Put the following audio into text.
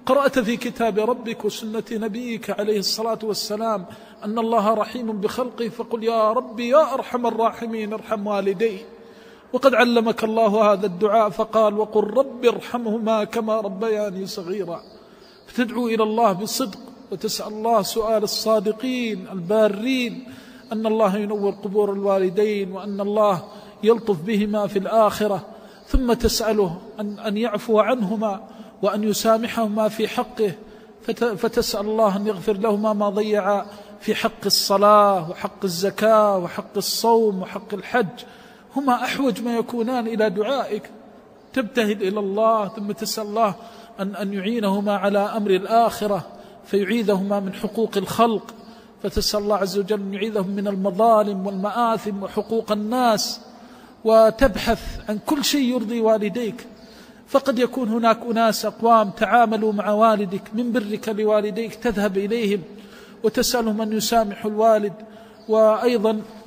قرأت في كتاب ربك وسنة نبيك عليه الصلاة والسلام أن الله رحيم بخلقه، فقل يا ربي يا أرحم الراحمين ارحم والدي. وقد علمك الله هذا الدعاء فقال وقل رب ارحمهما كما ربياني صغيرا. فتدعو إلى الله بصدق وتسأل الله سؤال الصادقين البارين أن الله ينور قبور الوالدين وأن الله يلطف بهما في الآخرة، ثم تسأله أن يعفو عنهما وأن يسامحهما في حقه، فتسأل الله أن يغفر لهما ما ضيع في حق الصلاة وحق الزكاة وحق الصوم وحق الحج. هما أحوج ما يكونان إلى دعائك. تبتهل إلى الله ثم تسأل الله أن يعينهما على أمر الآخرة فيعيذهما من حقوق الخلق، فتسأل الله عز وجل أن يعيذهم من المظالم والمآثم وحقوق الناس، وتبحث عن كل شيء يرضي والديك. فقد يكون هناك أناس أقوام تعاملوا مع والدك من برك لوالديك، تذهب إليهم وتسألهم أن يسامحوا الوالد، وأيضا